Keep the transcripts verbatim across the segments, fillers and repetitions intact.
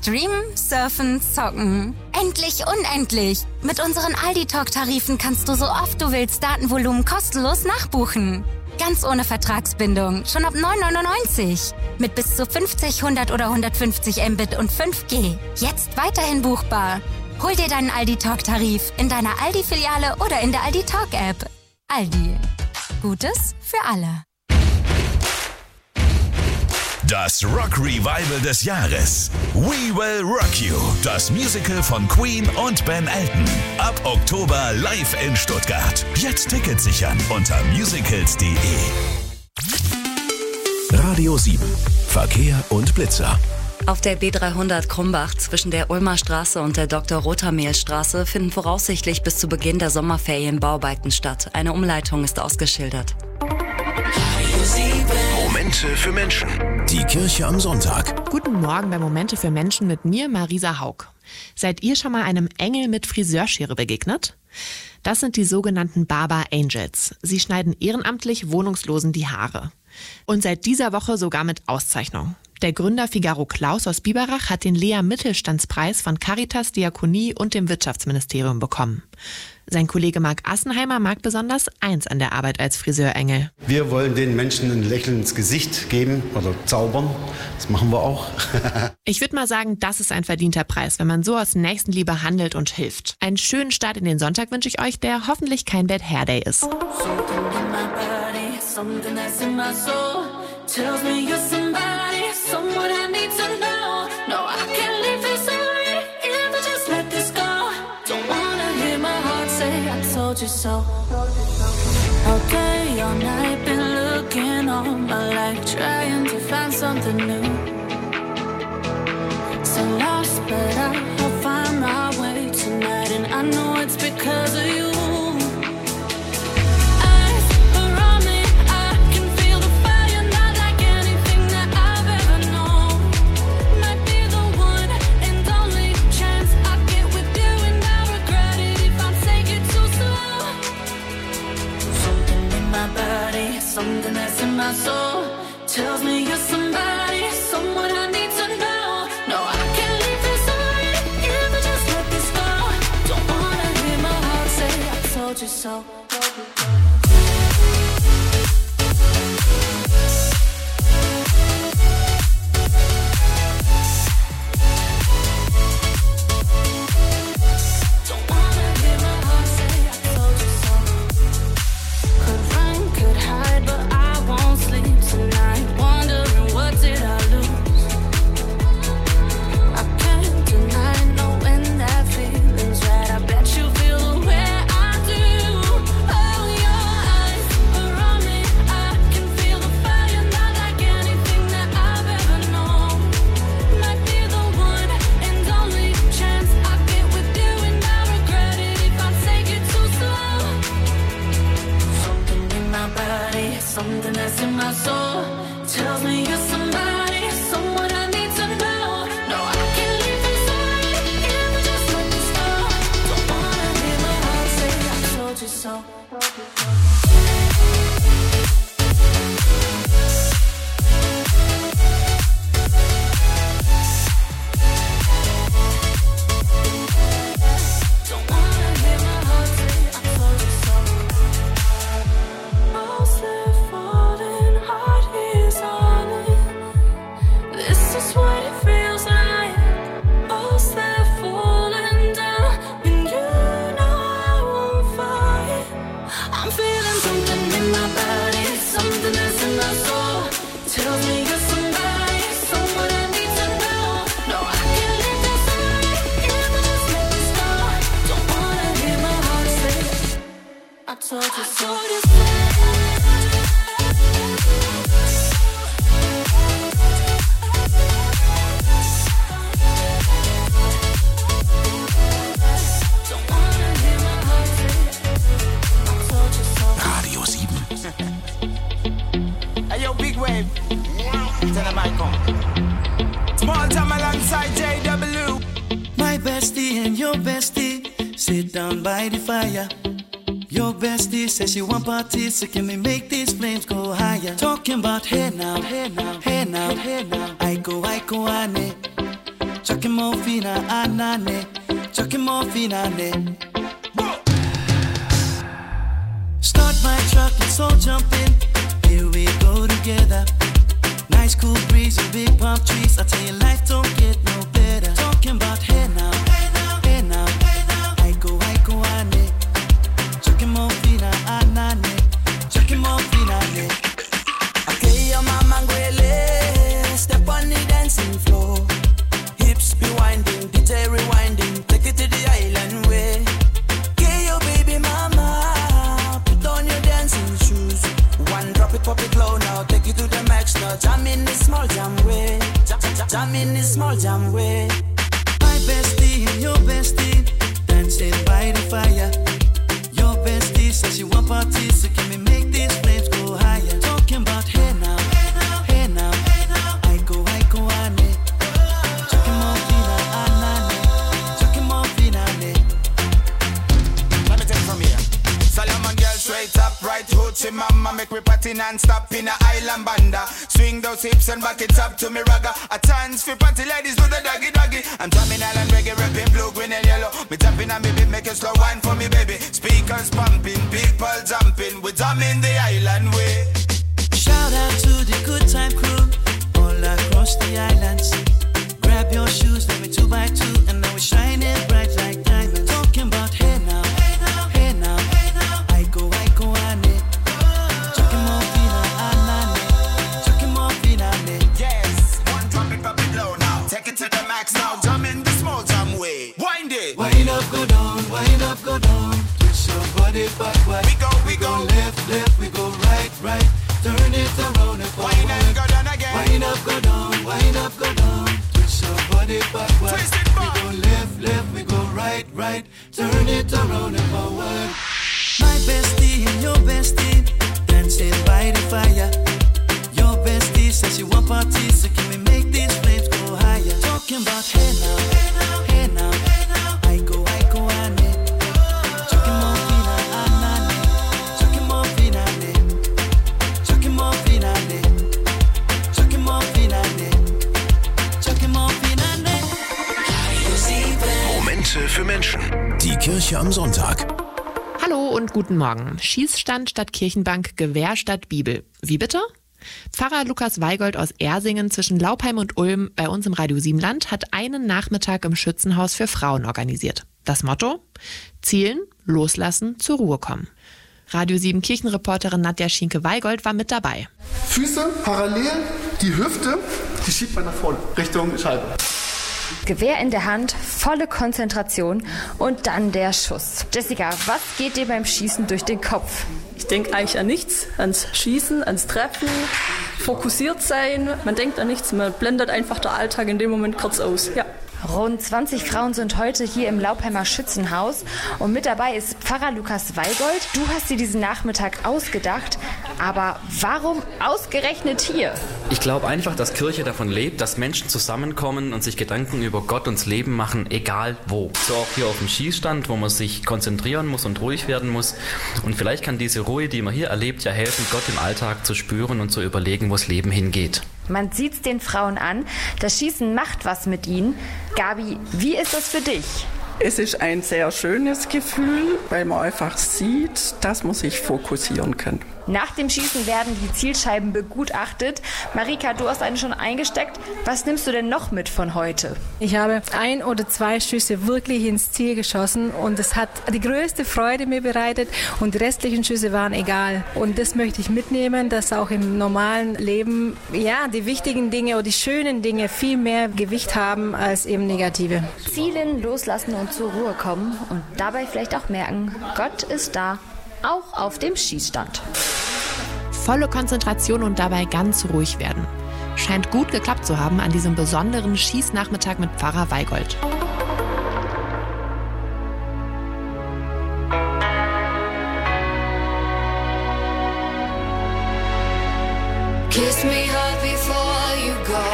Streamen, surfen, zocken. Endlich unendlich! Mit unseren Aldi Talk-Tarifen kannst du so oft du willst Datenvolumen kostenlos nachbuchen. Ganz ohne Vertragsbindung, schon ab neun neunundneunzig. Mit bis zu fünfzig, hundert oder hundertfünfzig Mbit und fünf G. Jetzt weiterhin buchbar. Hol dir deinen Aldi Talk-Tarif in deiner Aldi-Filiale oder in der Aldi Talk-App. Aldi. Gutes für alle. Das Rock Revival des Jahres. We Will Rock You. Das Musical von Queen und Ben Elton. Ab Oktober live in Stuttgart. Jetzt Tickets sichern unter musicals punkt de. Radio sieben. Verkehr und Blitzer. Auf der B dreihundert Krumbach zwischen der Ulmer Straße und der Doktor Rothermehl Straße finden voraussichtlich bis zu Beginn der Sommerferien Bauarbeiten statt. Eine Umleitung ist ausgeschildert. Momente für Menschen. Die Kirche am Sonntag. Guten Morgen bei Momente für Menschen mit mir, Marisa Haug. Seid ihr schon mal einem Engel mit Friseurschere begegnet? Das sind die sogenannten Barber Angels. Sie schneiden ehrenamtlich Wohnungslosen die Haare. Und seit dieser Woche sogar mit Auszeichnung. Der Gründer Figaro Klaus aus Biberach hat den Lea-Mittelstandspreis von Caritas, Diakonie und dem Wirtschaftsministerium bekommen. Sein Kollege Marc Assenheimer mag besonders eins an der Arbeit als Friseurengel. Wir wollen den Menschen ein Lächeln ins Gesicht geben oder zaubern. Das machen wir auch. Ich würde mal sagen, das ist ein verdienter Preis, wenn man so aus Nächstenliebe handelt und hilft. Einen schönen Start in den Sonntag wünsche ich euch, der hoffentlich kein Bad Hair Day ist. Someone I need to know. No, I can't leave this away. If I just let this go. Don't wanna hear my heart say I told you so. All day, all night, been looking all my life, trying to find something new. So lost, but I'll find my way tonight, and I know it's because of you. Something that's in my soul tells me you're somebody, someone I need to know. No, I can't leave this away if I just let this go. Don't wanna hear my heart say I told you so. Something that's in my soul tells me you're somebody, someone I need to know. No, I can't leave this away if I just let this go. Don't wanna hear my heart say I told you so. Says you want parties, so can we make these flames go higher? Talking about hey now, hey now, hey now, hey now. I go, I go, I need. chucking more fina anane, chucking more fina ne. Start my truck, let's all jump in. Here we go together. Nice cool breeze and big palm trees. I tell you, life don't get no better. Talking about hey now, hey now, hey now, hey now. I go, I go, I ne. Chucking more fina anane, chucking more fina ne. Okay, your mama ngwele, step on the dancing floor. Hips be winding, D J rewinding, take it to the island way. Okay, your baby mama, put on your dancing shoes. One drop it, pop it low now, take it to the max now. Jam in this small jam way, jam, jam, jam in this small jam way. My bestie and your bestie, dancing by the fire. Your bestie says she want parties, so can we make these flames go higher? Talking about hey now, hey now, hey now, hey now. I go, I go, I ne. Chucking more fina, anane, chucking more fina ne. Let me take it from here. Solomon girl straight up, right hoochie mama, make me party non-stop in a island banda. Swing those hips and back it up to me ragga. A chance for party ladies do the doggy doggy. I'm drumming island reggae, rapping blue, green and yellow. Me tapping on me beat, make a slow wine for me baby. Speakers pumping, people jumping, we drumming the island way. Shout out to the good time crew all across the islands. Grab your shoes, let me two by two, and now we shining bright like diamonds. Talking about hey now, hey now, hey now, hey now. I go, I go, I ne. Chucking more fina, anane, chucking more fina ne. Yes, one drop it, pop it low now. Take it to the max now, jump in the small jam way. Wind it. Wind up, go down, wind up, go down. Twist your body backward. We go, we go. Left, left, we go right, right. Turn it around and forward. Wind up, go down again. Wind up, go down, wind up, go down. Twist your body backward. Twist it back. We go left, left, we go right, right. Turn it around and forward. My bestie and your bestie, dancing by the fire. Your bestie says she want parties, so can we make these flames go higher? Talking about hey now, hey now, hey now, hey now. I go, I go, I ne. Chucking more fina, anane, chucking more fina ne. Chucking more fina ne. Chucking more fina ne. Chucking more fina ne. Momente für Menschen. Die Kirche am Sonntag. Hallo und guten Morgen. Schießstand statt Kirchenbank, Gewehr statt Bibel. Wie bitte? Pfarrer Lukas Weigold aus Ersingen zwischen Laupheim und Ulm bei uns im Radio Siebenland hat einen Nachmittag im Schützenhaus für Frauen organisiert. Das Motto? Zielen, loslassen, zur Ruhe kommen. Radio sieben Kirchenreporterin Nadja Schinke-Weigold war mit dabei. Füße parallel, die Hüfte, die schiebt man nach vorne, Richtung Scheibe. Gewehr in der Hand, volle Konzentration und dann der Schuss. Jessica, was geht dir beim Schießen durch den Kopf? Ich denke eigentlich an nichts, ans Schießen, ans Treffen, fokussiert sein. Man denkt an nichts, man blendet einfach der Alltag in dem Moment kurz aus. Ja. Rund zwanzig Frauen sind heute hier im Laupheimer Schützenhaus und mit dabei ist Pfarrer Lukas Weigold. Du hast dir diesen Nachmittag ausgedacht, aber warum ausgerechnet hier? Ich glaube einfach, dass Kirche davon lebt, dass Menschen zusammenkommen und sich Gedanken über Gott und das Leben machen, egal wo. So auch hier auf dem Schießstand, wo man sich konzentrieren muss und ruhig werden muss. Und vielleicht kann diese Ruhe, die man hier erlebt, ja helfen, Gott im Alltag zu spüren und zu überlegen, wo das Leben hingeht. Man sieht's den Frauen an, das Schießen macht was mit ihnen. Gabi, wie ist das für dich? Es ist ein sehr schönes Gefühl, weil man einfach sieht, dass man sich fokussieren kann. Nach dem Schießen werden die Zielscheiben begutachtet. Marika, du hast eine schon eingesteckt. Was nimmst du denn noch mit von heute? Ich habe ein oder zwei Schüsse wirklich ins Ziel geschossen und es hat die größte Freude mir bereitet und die restlichen Schüsse waren egal. Und das möchte ich mitnehmen, dass auch im normalen Leben ja die wichtigen Dinge oder die schönen Dinge viel mehr Gewicht haben als eben negative. Zielen, loslassen und zur Ruhe kommen und dabei vielleicht auch merken, Gott ist da. Auch auf dem Schießstand. Volle Konzentration und dabei ganz ruhig werden. Scheint gut geklappt zu haben an diesem besonderen Schießnachmittag mit Pfarrer Weigold. Kiss me hard before you go.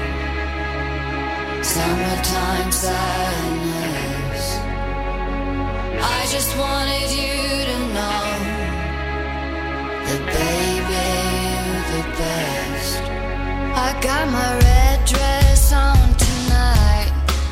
Summertime sadness. I just wanted you to know that baby you're the best. I got my red dress on tonight.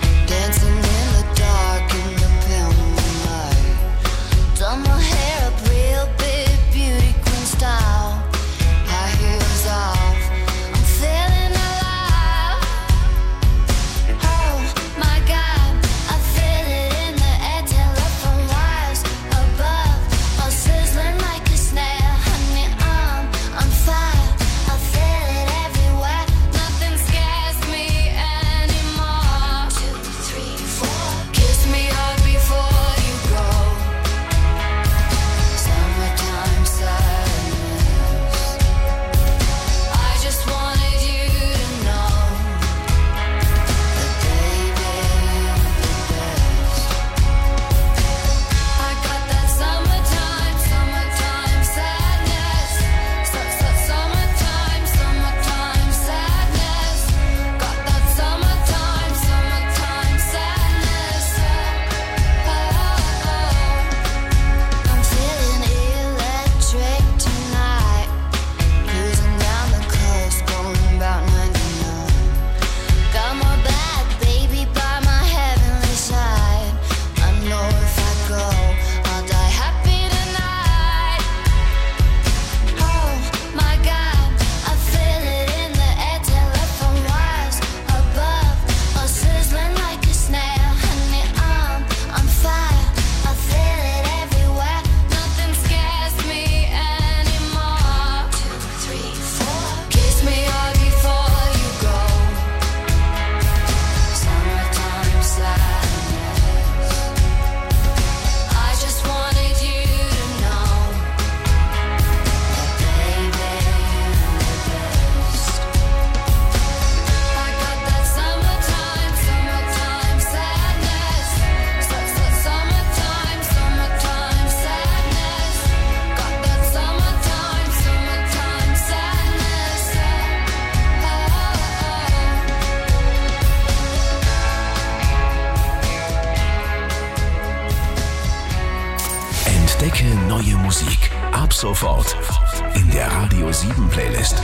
sofort in der Radio sieben Playlist.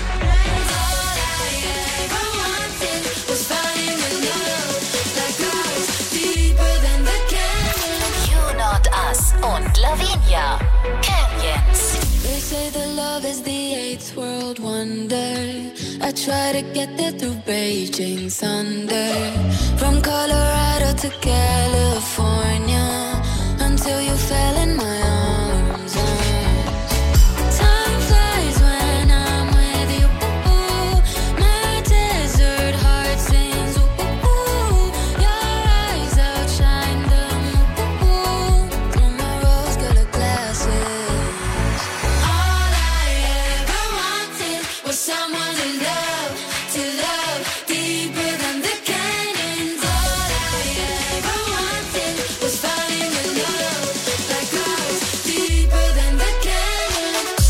You Not Us und Lavinia, Canyons. They say that love is the eighth world wonder. I try to get there through Beijing thunder. From Colorado to California, until you fell in my arms. Time flies when I'm with you. My desert heart sings. Your eyes outshine them. Through my rose-colored glasses. All I ever wanted was someone to love, to love deeper than the canyons. All I ever wanted was falling in love like clouds deeper than the canyons.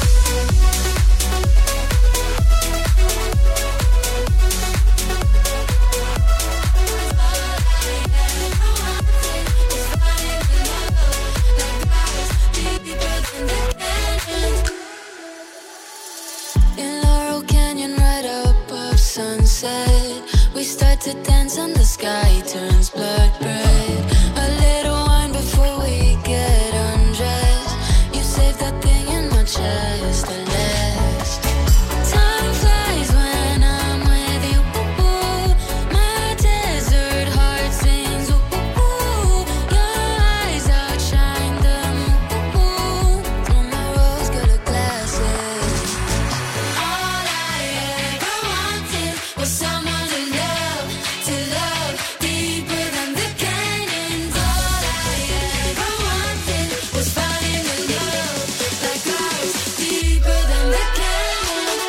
In Laurel Canyon, right up of sunset, we start to dance and the sky turns blood red. A little wine before we get undressed. You save that thing in my chest, the last. Time flies when I'm with you. My desert heart sings. Your eyes outshine them. Through my rose-colored glasses. All I ever wanted was someone to love, to love deeper than the canyons. All I ever wanted was falling in love like clouds deeper than the canyons.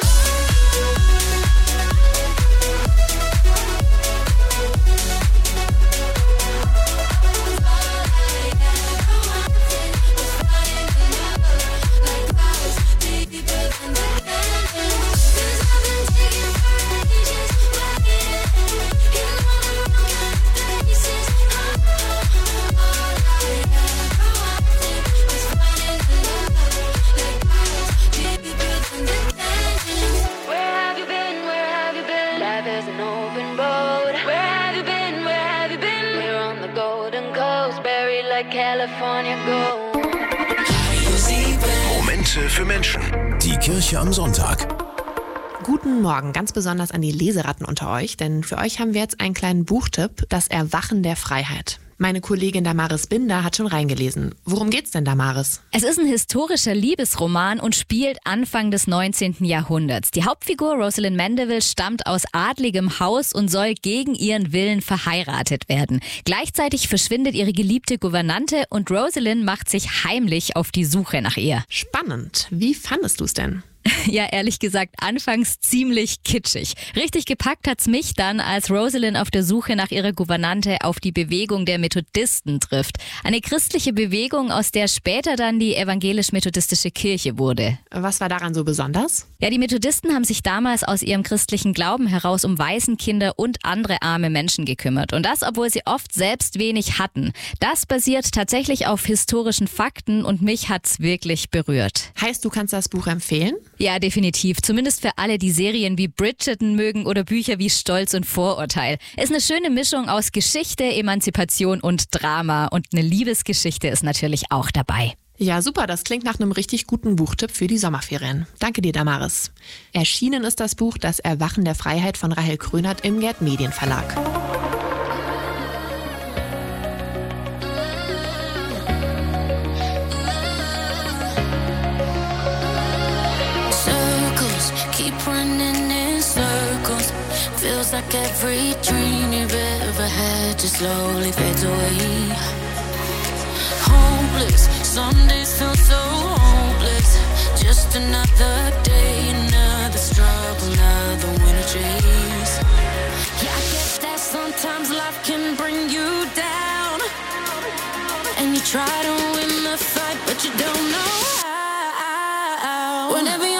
Where have you been? Where have you been? Life is an open boat. Where have you been? Where have you been? We're on the golden coast, buried like California gold. Momente für Menschen. Die Kirche am Sonntag. Guten Morgen, ganz besonders an die Leseratten unter euch, denn für euch haben wir jetzt einen kleinen Buchtipp, das Erwachen der Freiheit. Meine Kollegin Damaris Binder hat schon reingelesen. Worum geht's denn, Damaris? Es ist ein historischer Liebesroman und spielt Anfang des neunzehnten Jahrhunderts. Die Hauptfigur Rosalind Mandeville stammt aus adligem Haus und soll gegen ihren Willen verheiratet werden. Gleichzeitig verschwindet ihre geliebte Gouvernante und Rosalind macht sich heimlich auf die Suche nach ihr. Spannend. Wie fandest du es denn? Ja, ehrlich gesagt, anfangs ziemlich kitschig. Richtig gepackt hat's mich dann, als Rosalind auf der Suche nach ihrer Gouvernante auf die Bewegung der Methodisten trifft. Eine christliche Bewegung, aus der später dann die evangelisch-methodistische Kirche wurde. Was war daran so besonders? Ja, die Methodisten haben sich damals aus ihrem christlichen Glauben heraus um Waisenkinder und andere arme Menschen gekümmert. Und das, obwohl sie oft selbst wenig hatten. Das basiert tatsächlich auf historischen Fakten und mich hat's wirklich berührt. Heißt, du kannst das Buch empfehlen? Ja, definitiv. Zumindest für alle, die Serien wie Bridgerton mögen oder Bücher wie Stolz und Vorurteil. Ist eine schöne Mischung aus Geschichte, Emanzipation und Drama. Und eine Liebesgeschichte ist natürlich auch dabei. Ja, super. Das klingt nach einem richtig guten Buchtipp für die Sommerferien. Danke dir, Damaris. Erschienen ist das Buch Das Erwachen der Freiheit von Rahel Krönert im Gerd Medienverlag. Feels like every dream you've ever had just slowly fades away. Hopeless, some days feel so hopeless. Just another day, another struggle, another winter chase. Yeah, I get that sometimes life can bring you down, and you try to win the fight, but you don't know how. Whenever you're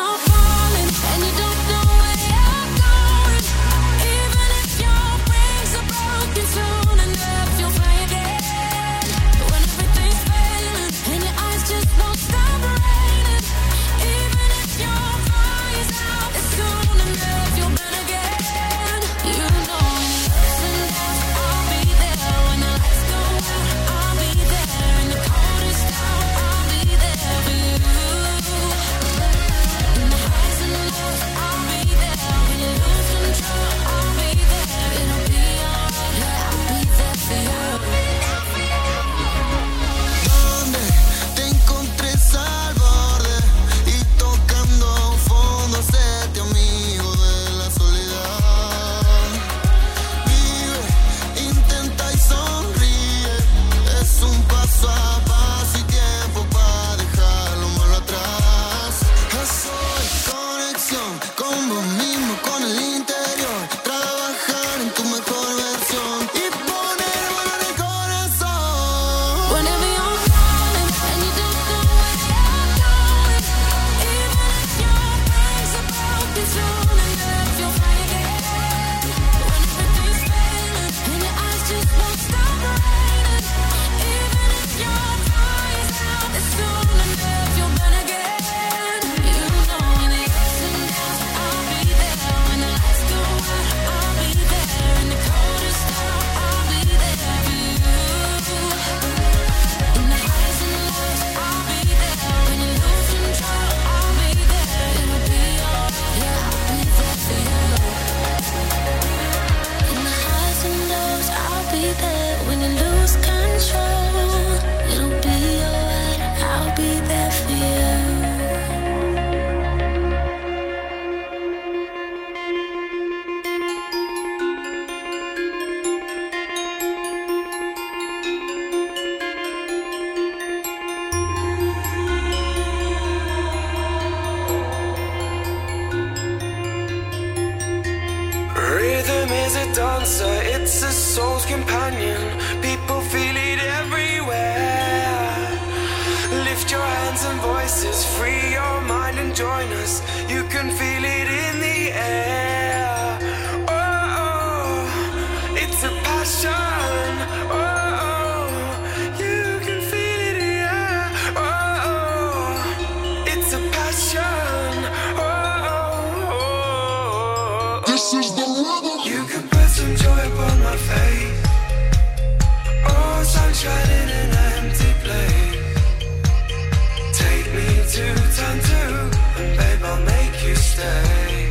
passion. Oh, oh, you can feel it here. Oh, oh, it's a passion. Oh, oh, oh, this is the rhythm. You can put some joy upon my face. Oh, sunshine in an empty place. Take me to turn two, and babe, I'll make you stay.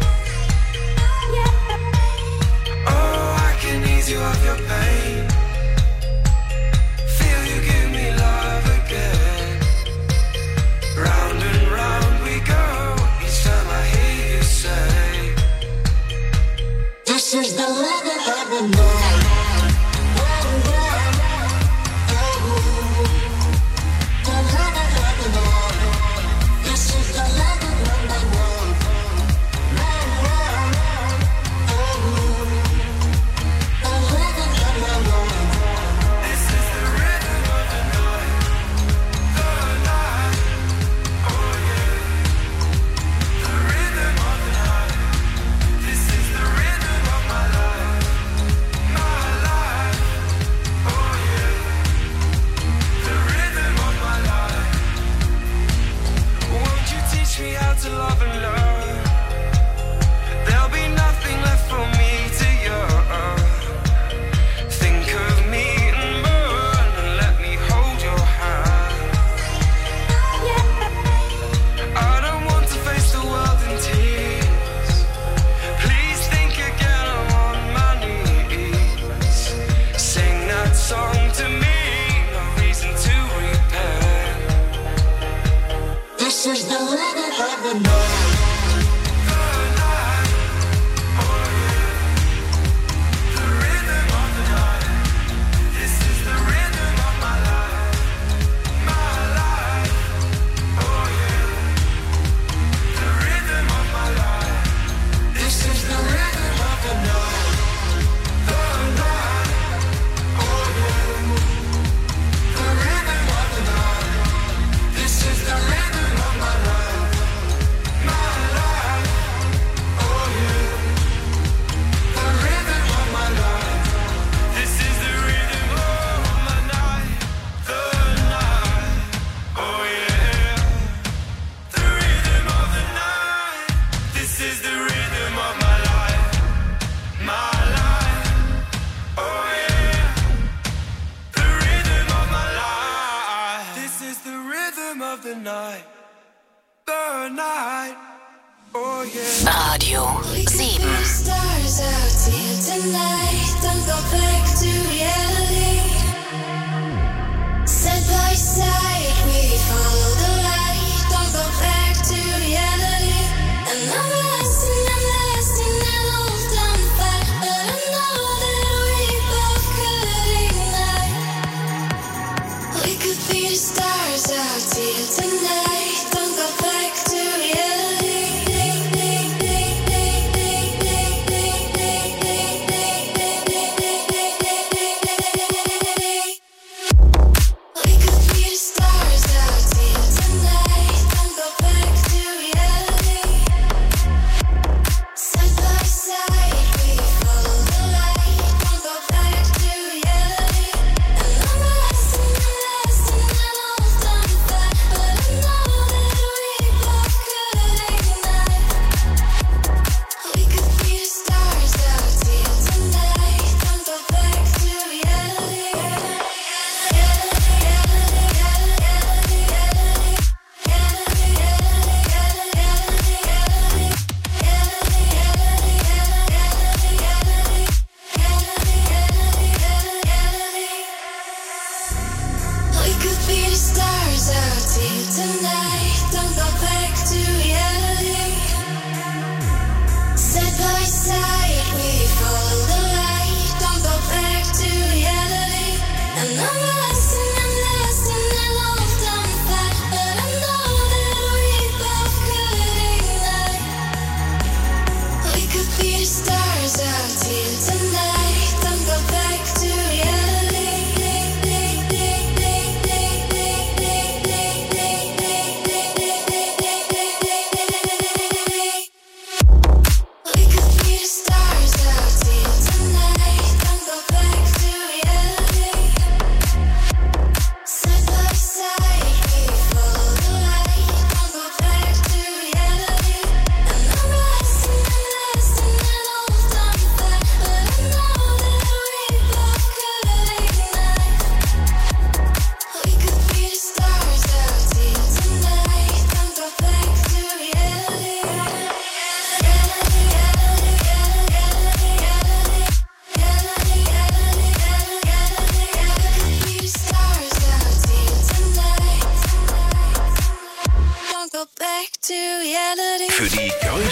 Oh, I can ease you of your pain. Feel you give me love again. Round and round we go, each time I hear you say, this is the rhythm of the night. To love and learn, there'll be nothing left for me to yearn. Think of me and burn, and let me hold your hand. I don't want to face the world in tears. Please think again, I'm on my knees. Sing that song to me, no reason to repent. This is the rhythm of the night. Radio sieben. Tonight, don't go back to reality.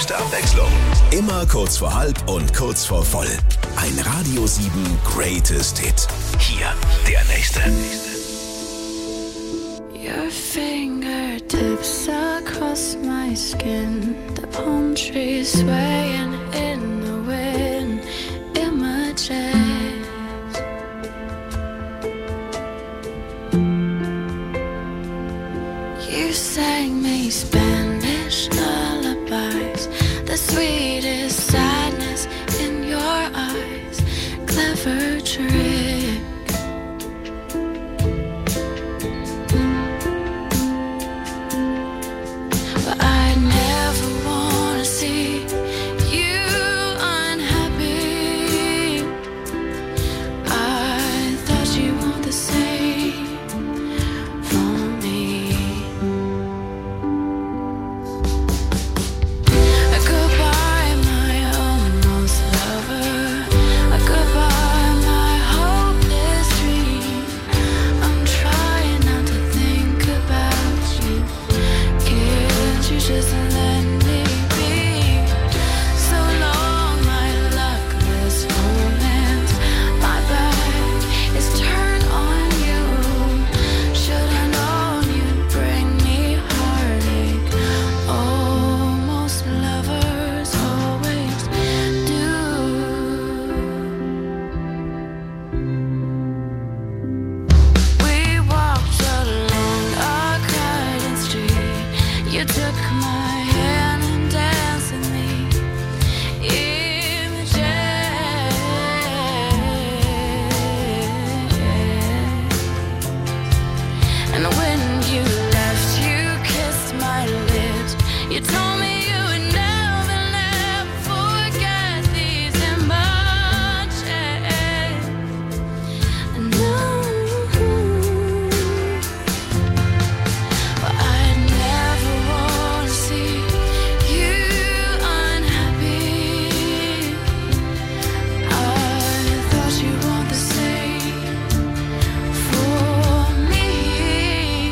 Größte Abwechslung. Immer kurz vor halb und kurz vor voll. Ein Radio sieben Greatest Hit. Hier der nächste. Your fingertips across my skin. The palm trees swaying in the wind. Images. You sang me Spanish lullabies. The sweetest sadness in your eyes. Clever trick. But I never wanna see you unhappy. I thought you want the same for me. A goodbye, my almost lover. A goodbye, my hopeless dream. I'm trying not to think about you. Can't you just let me be? So long, my luckless romance. My back is turned on you. Should've known you'd bring me heartache. Almost lovers always do. We walked along a crowded street. You took my hand and danced with me. Images. And when you left, you kissed my lips. You told me you would never, never forget these emotions. And no, but I never wanna see you unhappy. I thought you want the same for me.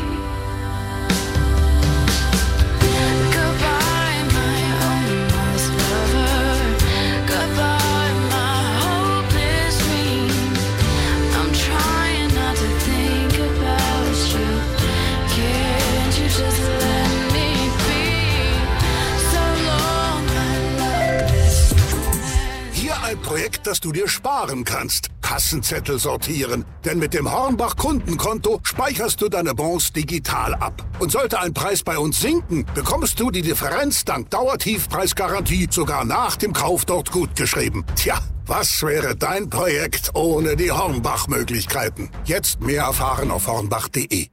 Goodbye, my almost lover. Goodbye, my hopeless dream. I'm trying not to think about you. Can't you just let me be? So long, my luckless. Hier ein Projekt, das du dir sparen kannst. Kassenzettel sortieren. Denn mit dem Hornbach Kundenkonto speicherst du deine Bons digital ab. Und sollte ein Preis bei uns sinken, bekommst du die Differenz dank Dauertiefpreisgarantie sogar nach dem Kauf dort gutgeschrieben. Tja, was wäre dein Projekt ohne die Hornbach-Möglichkeiten? Jetzt mehr erfahren auf hornbach punkt de.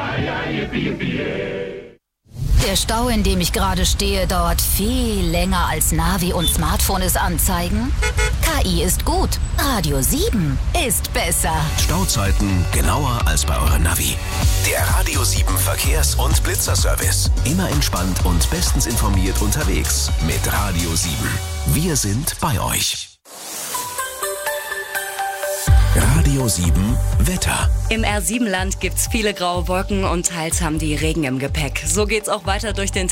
Der Stau, in dem ich gerade stehe, dauert viel länger als Navi und Smartphone es anzeigen. K I ist gut. Radio sieben ist besser. Stauzeiten genauer als bei eurem Navi. Der Radio sieben Verkehrs- und Blitzerservice. Immer entspannt und bestens informiert unterwegs mit Radio sieben. Wir sind bei euch. Radio sieben Wetter. Im R sieben Land gibt's viele graue Wolken und teils haben die Regen im Gepäck. So geht's auch weiter durch den